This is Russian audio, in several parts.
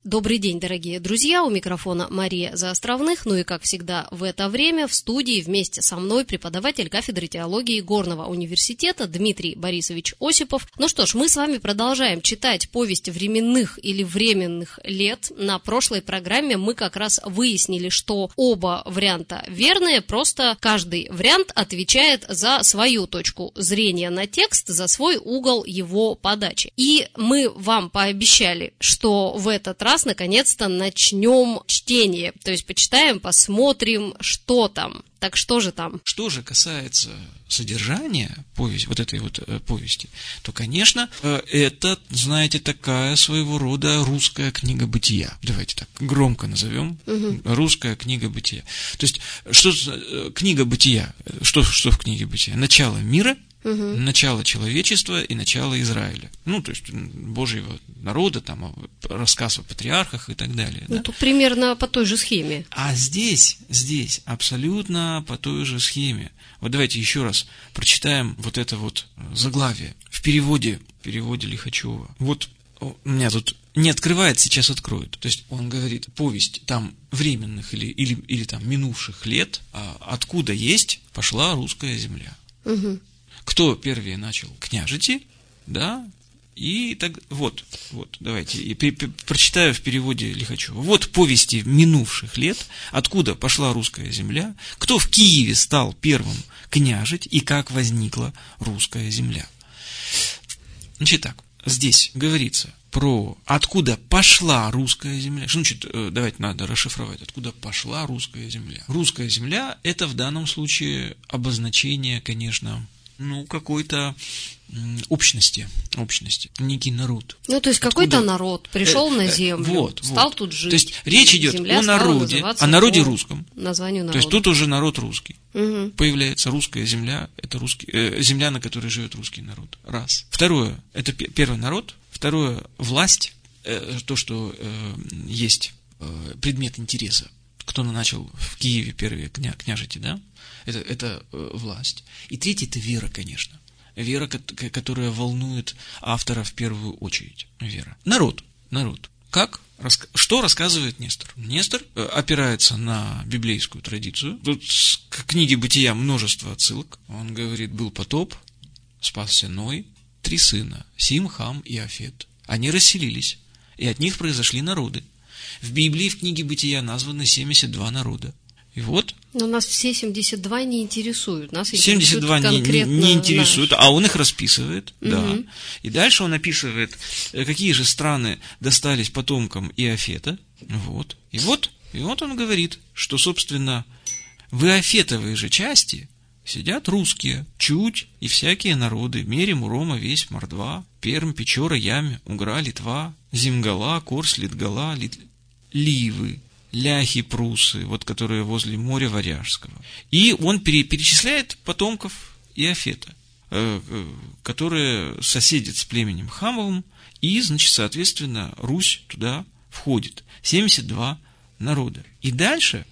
Добрый день, дорогие друзья, у микрофона Мария Заостровных, ну и как всегда в это время в студии вместе со мной преподаватель кафедры теологии Горного университета Дмитрий Борисович Осипов. Ну что ж, мы с вами продолжаем читать повесть временных или временных лет. На прошлой программе мы как раз выяснили, что оба варианта верные, просто каждый вариант отвечает за свою точку зрения на текст, за свой угол его подачи. И мы вам пообещали, что в этот раз наконец-то начнем чтение, то есть почитаем, посмотрим, что там. Так что же там? Что же касается содержания повести, вот этой вот повести, то, конечно, это, знаете, такая своего рода русская книга бытия. Давайте так громко назовем. Русская книга бытия. То есть, что книга бытия? Что в книге бытия? Начало мира, начало человечества и начало Израиля. Ну, то есть, Божьего народа, там, рассказ о патриархах и так далее. Ну, да? тут примерно по той же схеме. А здесь абсолютно по той же схеме. Вот давайте еще раз прочитаем вот это вот заглавие в переводе Лихачева. Вот у меня тут не открывает, сейчас откроет. То есть он говорит, повесть там временных или там минувших лет, откуда есть пошла русская земля. Кто первее начал? Княжити, да, и так, вот, давайте, и прочитаю в переводе Лихачева. Вот повести минувших лет, откуда пошла русская земля, кто в Киеве стал первым княжить и как возникла русская земля. Значит так, здесь говорится про откуда пошла русская земля. Что значит, давайте надо расшифровать, откуда пошла русская земля. Русская земля – это в данном случае обозначение, конечно, какой-то общности, некий народ. Ну, то есть какой-то народ пришел на землю, стал тут жить. То есть речь идет о народе русском. Названию народа. То есть тут уже народ русский. Появляется русская земля, это земля, на которой живет русский народ. Раз. Второе, это первый народ. Второе, власть, то, что есть предмет интереса. Кто начал в Киеве первые княжити, да? Это власть. И третье – это вера, конечно. Вера, которая волнует автора в первую очередь. Вера. Народ. Что рассказывает Нестор? Нестор опирается на библейскую традицию. Тут к книге Бытия множество отсылок. Он говорит, был потоп, спасся Ной, 3 сына, Сим, Хам и Афет. Они расселились, и от них произошли народы. В Библии, в книге Бытия названы 72 народа. И вот. Но нас все 72 не интересуют. Нас 72 не интересуют, а он их расписывает, да. И дальше он описывает, какие же страны достались потомкам Иофета. Вот. И вот он говорит, что, собственно, в Иофетовой же части сидят русские, Чуть и всякие народы, Мере, Мурома, Весь, Мордва, Пермь, Печора, Ямь, Угра, Литва, Зимгала, Корс, Литгала, Ливы, ляхи, прусы, вот которые возле моря Варяжского. И он перечисляет потомков Иофета, которые соседят с племенем Хамовым, и, значит, соответственно, Русь туда входит. 72 народа. И дальше,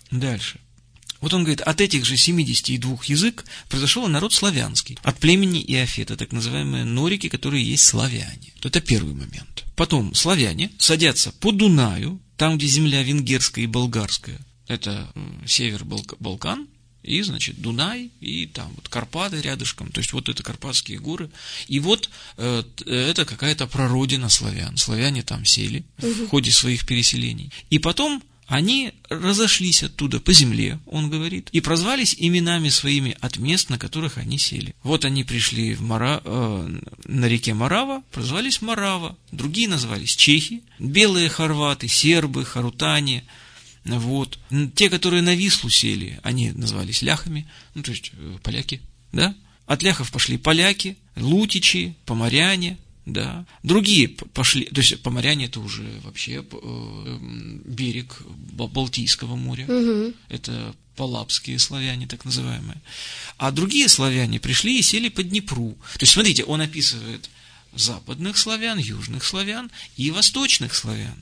вот он говорит, от этих же 72 язык произошел народ славянский, от племени Иофета, так называемые норики, которые есть славяне. Это первый момент. Потом славяне садятся по Дунаю, там, где земля венгерская и болгарская, это север Балкан, и, значит, Дунай, и там вот Карпаты рядышком, то есть вот это Карпатские горы, и вот это какая-то прародина славян. Славяне там сели в ходе своих переселений. И потом они разошлись оттуда по земле, он говорит, и прозвались именами своими от мест, на которых они сели. Вот они пришли на реке Морава, прозвались Морава, другие назвались чехи, белые хорваты, сербы, харутане. Вот. Те, которые на Вислу сели, они назывались ляхами, то есть поляки, да? От ляхов пошли поляки, лутичи, поморяне, да. Другие пошли, то есть поморяне это уже вообще берег Балтийского моря, это палапские славяне, так называемые. А другие славяне пришли и сели по Днепру. То есть, смотрите, он описывает западных славян, южных славян и восточных славян,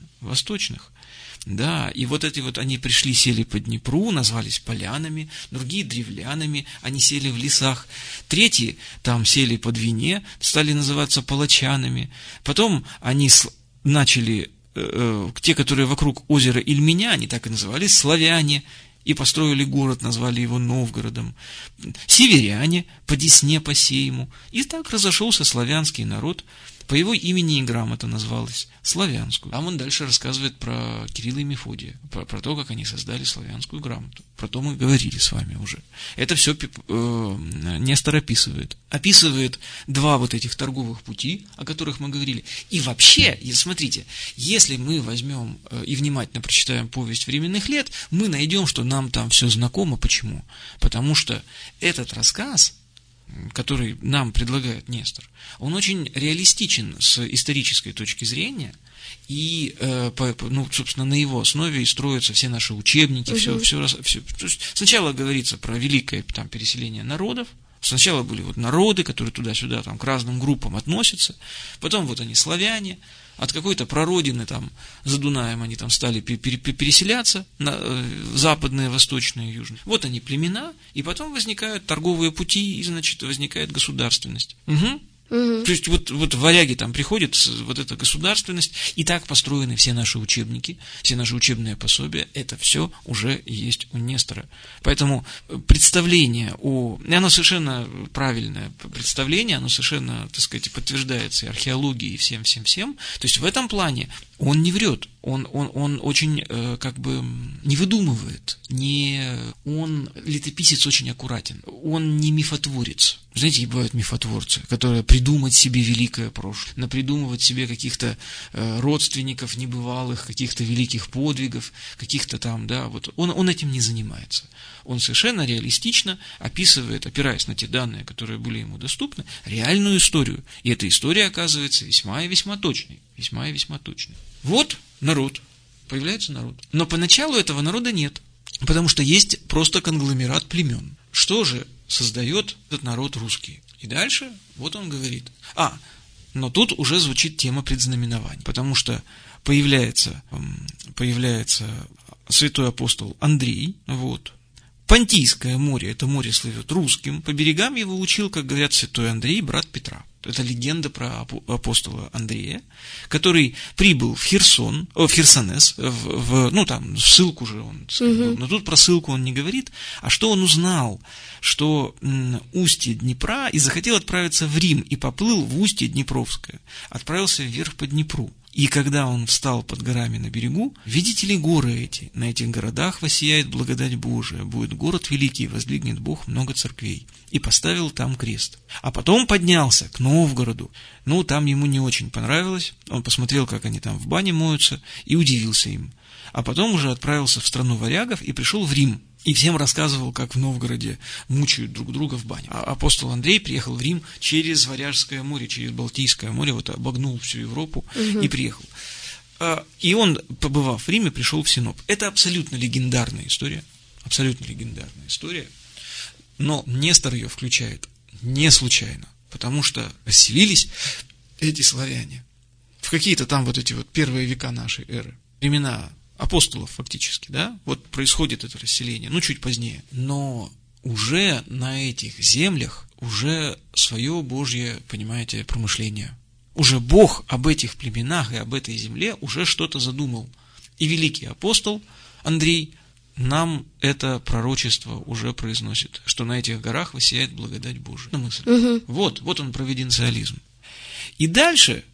Да, и вот эти вот они пришли, сели по Днепру, назвались полянами, другие древлянами, они сели в лесах. Третьи там сели по Двине, стали называться палачанами. Потом они начали те, которые вокруг озера Ильменя, они так и назывались, славяне, и построили город, назвали его Новгородом. Северяне по Десне, по Сейму. И так разошелся славянский народ. По его имени и грамота называлась славянскую. А он дальше рассказывает про Кирилла и Мефодия, про то, как они создали славянскую грамоту. Про то мы говорили с вами уже. Это все Нестор описывает. Описывает два вот этих торговых пути, о которых мы говорили. И вообще, смотрите, если мы возьмем и внимательно прочитаем повесть временных лет, мы найдем, что нам там все знакомо. Почему? Потому что этот рассказ, который нам предлагает Нестор, он очень реалистичен с исторической точки зрения, и, собственно, на его основе и строятся все наши учебники, все. Сначала говорится про великое там переселение народов. Сначала были вот народы, которые туда-сюда там, к разным группам относятся, потом вот они славяне, от какой-то прародины там за Дунаем они там стали переселяться на западные, восточные, южные. Вот они племена, и потом возникают торговые пути, и, значит, возникает государственность. То есть вот в варяги там приходит вот эта государственность, и так построены все наши учебники, все наши учебные пособия, это все уже есть у Нестора. Поэтому представление оно совершенно правильное представление, оно совершенно, так сказать, подтверждается и археологией, и всем. То есть в этом плане он не врет, он очень как бы не выдумывает, он летописец очень аккуратен, он не мифотворец. Знаете, бывают мифотворцы, которые придумать себе великое прошлое, напридумывать себе каких-то родственников небывалых, каких-то великих подвигов, каких-то там, да, вот он этим не занимается. Он совершенно реалистично описывает, опираясь на те данные, которые были ему доступны, реальную историю. И эта история оказывается весьма и весьма точной. Весьма и весьма точной. Вот народ. Появляется народ. Но поначалу этого народа нет. Потому что есть просто конгломерат племен. Что же создает этот народ русский? И дальше вот он говорит. Но тут уже звучит тема предзнаменований. Потому что появляется святой апостол Андрей, вот. Понтийское море, это море слывет русским, по берегам его учил, как говорят, святой Андрей, брат Петра. Это легенда про апостола Андрея, который прибыл в Херсонес, в ссылку же он был, но тут про ссылку он не говорит, а что он узнал, что устье Днепра, и захотел отправиться в Рим, и поплыл в устье Днепровское, отправился вверх по Днепру. И когда он встал под горами на берегу, видите ли горы эти? На этих городах воссияет благодать Божия, будет город великий, воздвигнет Бог много церквей. И поставил там крест. А потом поднялся к Новгороду. Там ему не очень понравилось. Он посмотрел, как они там в бане моются, и удивился им. А потом уже отправился в страну варягов и пришел в Рим. И всем рассказывал, как в Новгороде мучают друг друга в бане. А апостол Андрей приехал в Рим через Варяжское море, через Балтийское море, вот обогнул всю Европу и приехал. И он, побывав в Риме, пришел в Синоп. Это абсолютно легендарная история. Абсолютно легендарная история. Но Нестор ее включает не случайно. Потому что расселились эти славяне в какие-то там вот эти вот первые века нашей эры. Времена апостолов фактически, да, вот происходит это расселение, чуть позднее, но уже на этих землях уже свое Божье, понимаете, промышление. Уже Бог об этих племенах и об этой земле уже что-то задумал. И великий апостол Андрей нам это пророчество уже произносит, что на этих горах воссияет благодать Божия. Вот он провиденциализм. И дальше,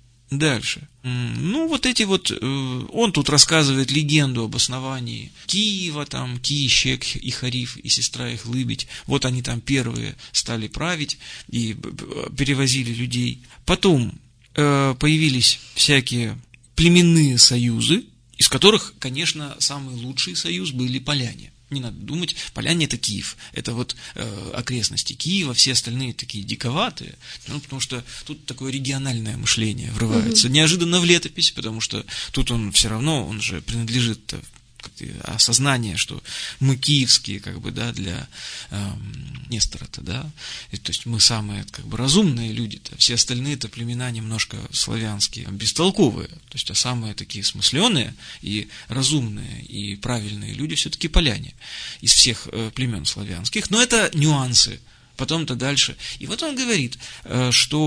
он тут рассказывает легенду об основании Киева, там, Киищек и Хариф, и сестра их Лыбедь. Вот они там первые стали править и перевозили людей. Потом появились всякие племенные союзы, из которых, конечно, самый лучший союз были поляне. Не надо думать, поляне это Киев, это вот окрестности Киева, все остальные такие диковатые, потому что тут такое региональное мышление врывается. Неожиданно в летопись, потому что тут он все равно, он же принадлежит осознание, что мы киевские, для Нестора-то, да, то есть мы самые, разумные люди-то, все остальные-то племена немножко славянские, бестолковые, то есть, а самые такие смысленые и разумные и правильные люди все-таки поляне из всех племен славянских, но это нюансы, потом-то дальше. И вот он говорит, что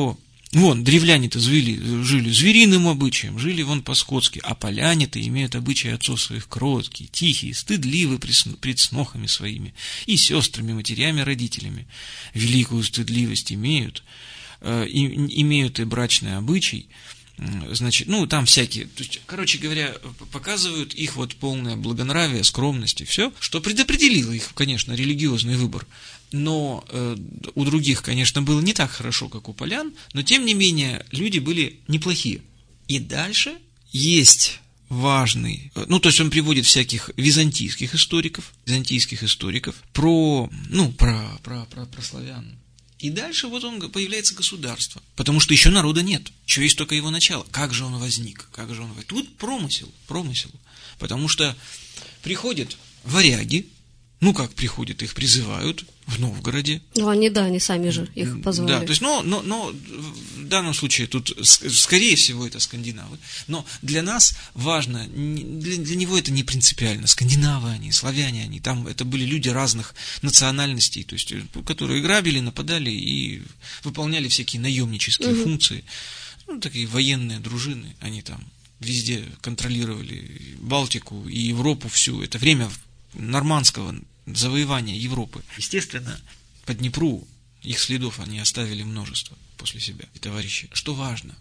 Вон, древляне-то жили звериным обычаем, жили вон по-скотски, а поляне-то имеют обычаи отцов своих кроткие, тихие, стыдливы пред снохами своими и сестрами, матерями, родителями. Великую стыдливость имеют и брачный обычай. Значит, там всякие, то есть, короче говоря, показывают их вот полное благонравие, скромность и все, что предопределило их, конечно, религиозный выбор. Но у других, конечно, было не так хорошо, как у полян, но тем не менее люди были неплохие. И дальше есть важный, то есть он приводит всяких византийских историков про славян. И дальше вот появляется государство, потому что еще народа нет, еще есть только его начало. Как же он возник? Тут промысел, потому что приходят варяги, как приходят, их призывают в Новгороде. Они сами же их позвали. Да, то есть, но в данном случае тут, скорее всего, это скандинавы, но для нас важно, для него это не принципиально, скандинавы они, славяне они, там это были люди разных национальностей, то есть, которые грабили, нападали и выполняли всякие наемнические функции, такие военные дружины, они там везде контролировали Балтику и Европу всю, это время нормандского завоевания Европы. Естественно, по Днепру их следов они оставили множество после себя, и товарищи. Что важно?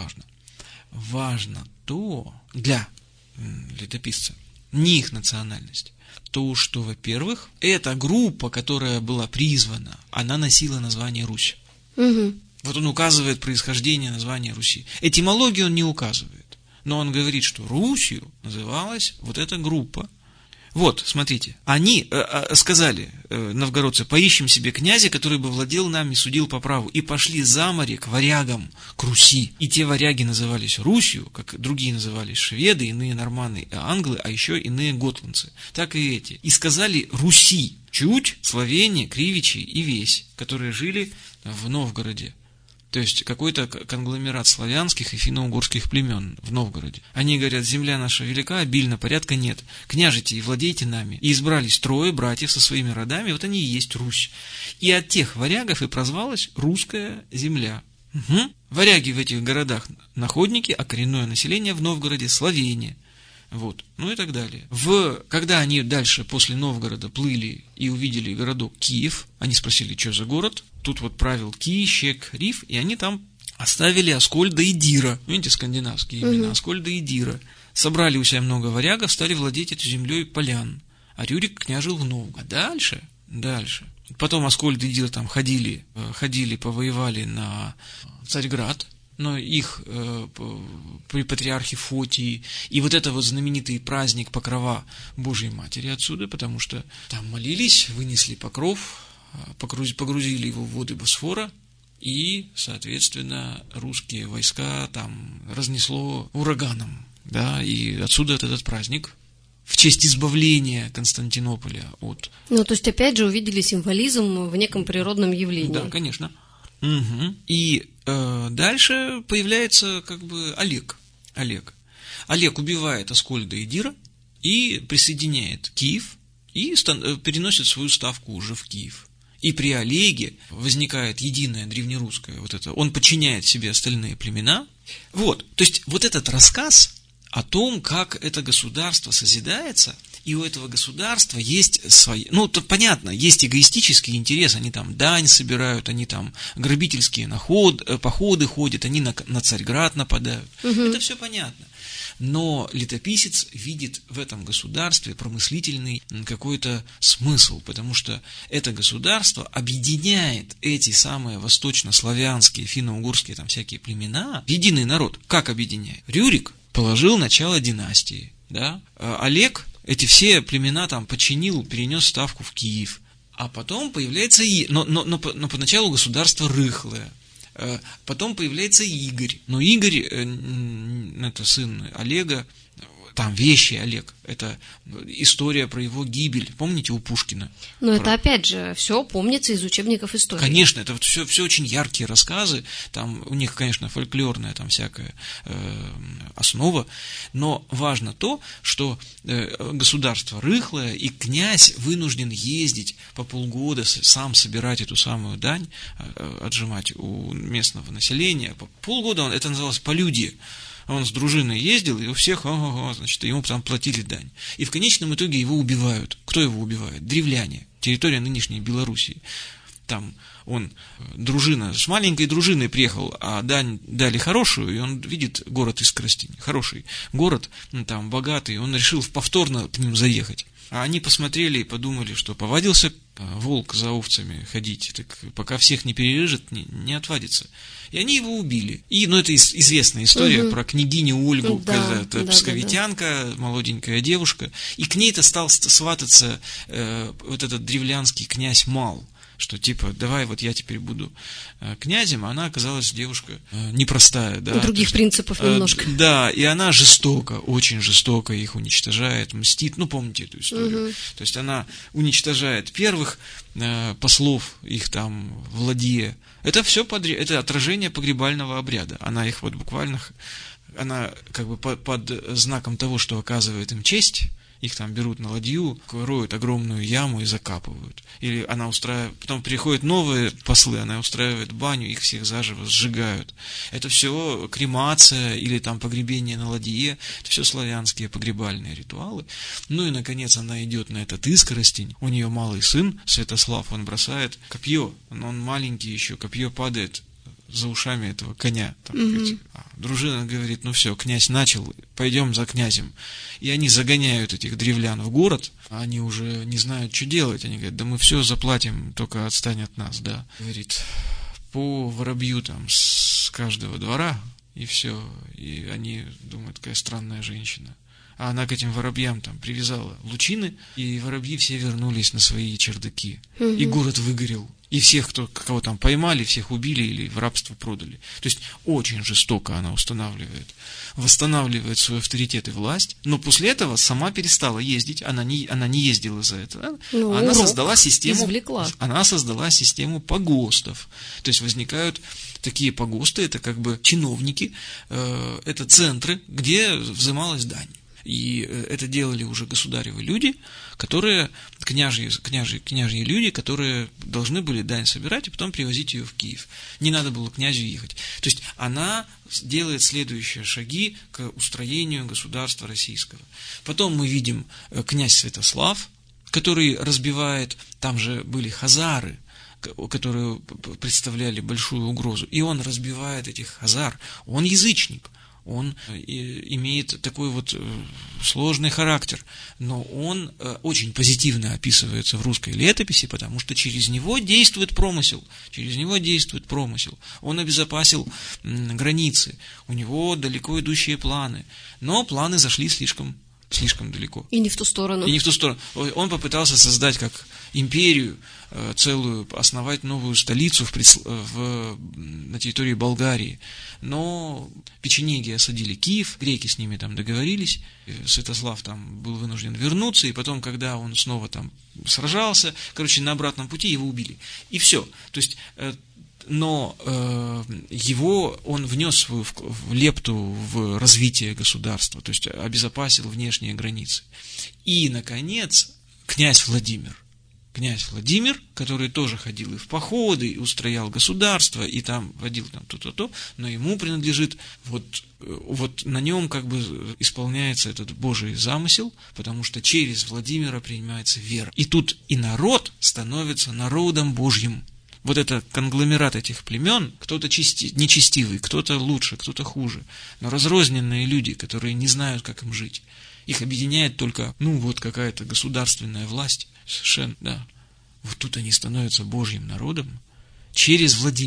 Важно то, для летописца, не их национальность, то, что, во-первых, эта группа, которая была призвана, она носила название Русь. Угу. Вот он указывает происхождение названия Руси. Этимологию он не указывает, но он говорит, что Русью называлась вот эта группа. Вот, смотрите, они сказали, новгородцы, поищем себе князя, который бы владел нами, судил по праву, и пошли за море к варягам, к Руси. И те варяги назывались Русью, как другие назывались шведы, иные норманы, англы, а еще иные готландцы. Так и эти. И сказали Руси, чуть, словени, кривичи и весь, которые жили в Новгороде. То есть какой-то конгломерат славянских и финно-угорских племен в Новгороде. Они говорят, земля наша велика, обильна, порядка нет. Княжите и владейте нами. И избрались 3 братьев со своими родами, вот они и есть Русь. И от тех варягов и прозвалась русская земля. Угу. Варяги в этих городах находники, а коренное население в Новгороде словени. Вот, и так далее. Когда они дальше после Новгорода плыли и увидели городок Киев, они спросили, что за город? Тут вот правил Ки, Щек, Риф, и они там оставили Аскольда и Дира. Видите, скандинавские имена, Аскольда и Дира. Собрали у себя много варягов, стали владеть этой землей полян. А Рюрик княжил в Новгород. Дальше. Потом Аскольд и Дира там ходили, повоевали на Царьград, но их при патриархе Фотии, и вот это вот знаменитый праздник Покрова Божьей Матери отсюда, потому что там молились, вынесли покров, погрузили его в воды Босфора, и, соответственно, русские войска там разнесло ураганом, да, и отсюда этот праздник в честь избавления Константинополя от... то есть, опять же, увидели символизм в неком природном явлении. Да, конечно. Угу. И дальше появляется Олег. Олег убивает Аскольда и Дира и присоединяет Киев и переносит свою ставку уже в Киев. И при Олеге возникает единое древнерусское он подчиняет себе остальные племена. Вот, то есть вот этот рассказ о том, как это государство созидается, и у этого государства есть свои... тут понятно, есть эгоистический интерес, они там дань собирают, они там грабительские походы ходят, они на Царьград нападают. Угу. Это все понятно. Но летописец видит в этом государстве промыслительный какой-то смысл, потому что это государство объединяет эти самые восточнославянские, финно-угорские там всякие племена в единый народ. Как объединяет? Рюрик положил начало династии, да? Олег эти все племена там подчинил, перенес ставку в Киев. А потом появляется... Но поначалу государство рыхлое. Потом появляется Игорь. Но Игорь, это сын Олега, Там вещи, Олег, это история про его гибель, помните, у Пушкина? Но это, опять же, все помнится из учебников истории. Конечно, это все очень яркие рассказы, там у них, конечно, фольклорная там всякая основа, но важно то, что государство рыхлое, и князь вынужден ездить по полгода, сам собирать эту самую дань, отжимать у местного населения. Полгода это называлось полюдье. Он с дружиной ездил, и у всех, значит, ему там платили дань. И в конечном итоге его убивают. Кто его убивает? Древляне, территория нынешней Белоруссии. Там он, дружина, с маленькой дружиной приехал, а дань дали хорошую, и он видит город Искоростень, хороший город, там богатый, он решил повторно к ним заехать. А они посмотрели и подумали, что повадился волк за овцами ходить, так пока всех не перережет, не отвадится. И они его убили. Это известная история про княгиню Ольгу, это псковитянка, молоденькая девушка, и к ней-то стал свататься вот этот древлянский князь Мал, что типа, давай вот я теперь буду князем, а она оказалась девушка непростая. Да, других принципов немножко. Да, и она жестоко, очень жестоко их уничтожает, мстит, помните эту историю. То есть она уничтожает первых послов, их там Владея. Это все это отражение погребального обряда. Она их вот буквально, она как бы под знаком того, что оказывает им честь, их там берут на ладью, роют огромную яму и закапывают. Или она потом приходят новые послы, она устраивает баню, их всех заживо сжигают. Это все кремация или там погребение на ладье, это все славянские погребальные ритуалы. И, наконец, она идет на этот Искоростень. У нее малый сын, Святослав, он бросает копье, он маленький еще, копье падает за ушами этого коня. Дружина говорит, все, князь начал, пойдем за князем. И они загоняют этих древлян в город, а они уже не знают, что делать. Они говорят, да мы все заплатим, только отстань от нас, да. Говорит, по воробью там с каждого двора, и все. И они думают, какая странная женщина. А она к этим воробьям там привязала лучины, и воробьи все вернулись на свои чердаки. И город выгорел. И всех, кого там поймали, всех убили или в рабство продали. То есть очень жестоко она восстанавливает свой авторитет и власть, но после этого сама перестала ездить, она не ездила за это. Она создала систему погостов. То есть возникают такие погосты, это как бы чиновники, это центры, где взималась дань. И это делали уже государевы люди, которые, княжьи люди, которые должны были дань собирать и потом привозить ее в Киев. Не надо было князю ехать. То есть она делает следующие шаги к устроению государства российского. Потом мы видим князь Святослав, который разбивает, там же были хазары, которые представляли большую угрозу, и он разбивает этих хазар, он язычник. Он имеет такой вот сложный характер, но он очень позитивно описывается в русской летописи, потому что через него действует промысел. Он обезопасил границы, у него далеко идущие планы, но планы зашли слишком далеко. И не в ту сторону. Он попытался создать как империю целую, основать новую столицу на территории Болгарии. Но печенеги осадили Киев, греки с ними там договорились, Святослав там был вынужден вернуться, и потом, когда он снова там сражался, на обратном пути его убили. И все. То есть... Но он внес свою лепту в развитие государства, то есть обезопасил внешние границы. И, наконец, князь Владимир, который тоже ходил и в походы, и устроял государство, и там водил там то, но ему принадлежит, вот на нем как бы исполняется этот Божий замысел, потому что через Владимира принимается вера. И тут и народ становится народом Божьим. Вот это конгломерат этих племен, кто-то нечестивый, кто-то лучше, кто-то хуже, но разрозненные люди, которые не знают, как им жить. Их объединяет только, какая-то государственная власть, совершенно, да. Вот тут они становятся Божьим народом через Владимира.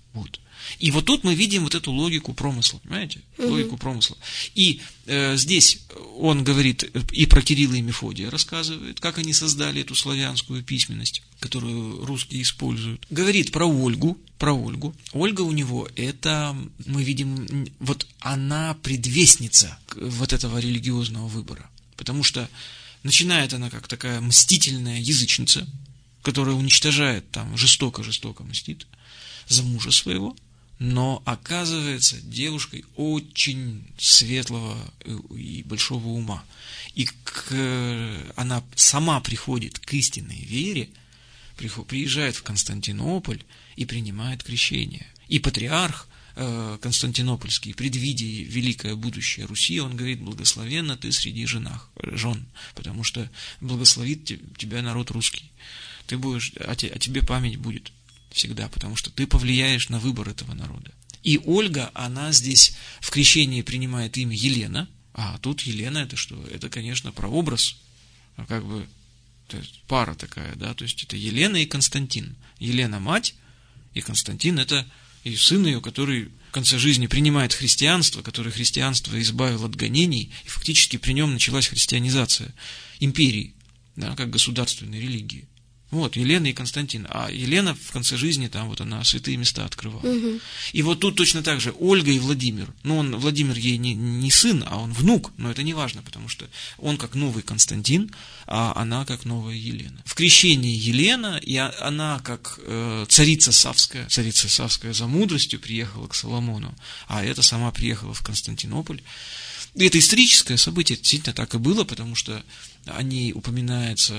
Вот. И вот тут мы видим вот эту логику промысла, понимаете? Логику промысла. И здесь он говорит и про Кирилла и Мефодия рассказывает, как они создали эту славянскую письменность, которую русские используют. Говорит про Ольгу. Ольга у него, это, мы видим, вот она предвестница вот этого религиозного выбора. Потому что начинает она как такая мстительная язычница, которая уничтожает, там, жестоко мстит за мужа своего, но оказывается девушкой очень светлого и большого ума. И она сама приходит к истинной вере, приезжает в Константинополь и принимает крещение. И патриарх Константинопольский, предвидя великое будущее Руси, он говорит: благословенна ты среди жен, потому что благословит тебя народ русский. Ты будешь, о тебе память будет всегда, потому что ты повлияешь на выбор этого народа. И Ольга, она здесь в крещении принимает имя Елена, а тут Елена это что? Это, конечно, прообраз, как бы, то есть пара такая, да, то есть это Елена и Константин. Елена мать, и Константин это и сын ее, который в конце жизни принимает христианство, который христианство избавил от гонений, и фактически при нем началась христианизация империи, да, как государственной религии. Вот, Елена и Константин. А Елена в конце жизни, там вот она святые места открывала. И вот тут точно так же Ольга и Владимир. Ну, Владимир ей не сын, а он внук, но это не важно, потому что он как новый Константин, а она как новая Елена. В крещении Елена, и она как царица Савская за мудростью приехала к Соломону, а эта сама приехала в Константинополь. И это историческое событие, действительно так и было, потому что о ней упоминается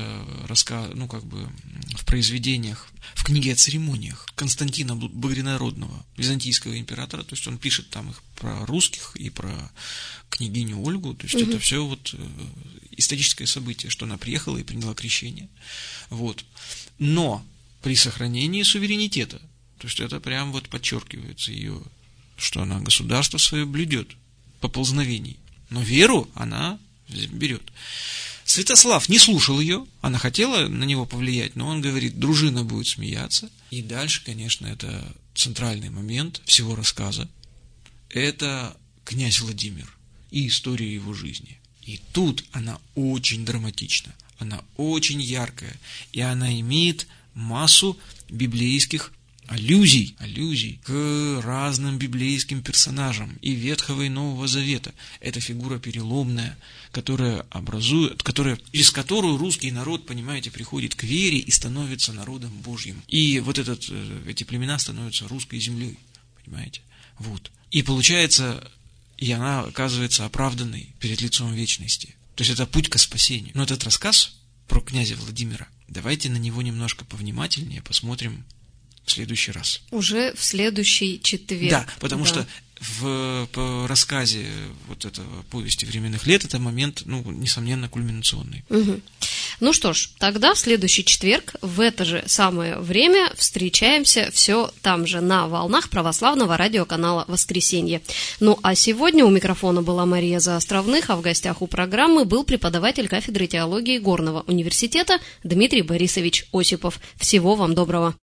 в произведениях, в книге о церемониях Константина Багрянародного, византийского императора, то есть он пишет там их про русских и про княгиню Ольгу, то есть это все вот историческое событие, что она приехала и приняла крещение. Вот. Но при сохранении суверенитета, то есть это прям вот подчеркивается ее, что она государство свое блюдет поползновений, но веру она берет. Святослав не слушал ее, она хотела на него повлиять, но он говорит: дружина будет смеяться. И дальше, конечно, это центральный момент всего рассказа. Это князь Владимир и история его жизни. И тут она очень драматична, она очень яркая, и она имеет массу библейских аллюзий к разным библейским персонажам и Ветхого и Нового Завета. Это фигура переломная, через которую русский народ, понимаете, приходит к вере и становится народом Божьим. И вот эти племена становятся русской землей, понимаете. Вот. И получается, и она оказывается оправданной перед лицом вечности. То есть это путь к спасению. Но этот рассказ про князя Владимира, давайте на него немножко повнимательнее посмотрим в следующий раз. Уже в следующий четверг. Да, потому что в рассказе вот этого повести временных лет это момент, несомненно, кульминационный. Ну что ж, тогда в следующий четверг в это же самое время встречаемся все там же на волнах православного радиоканала «Воскресенье». Ну а сегодня у микрофона была Мария Заостровных, а в гостях у программы был преподаватель кафедры теологии Горного университета Дмитрий Борисович Осипов. Всего вам доброго.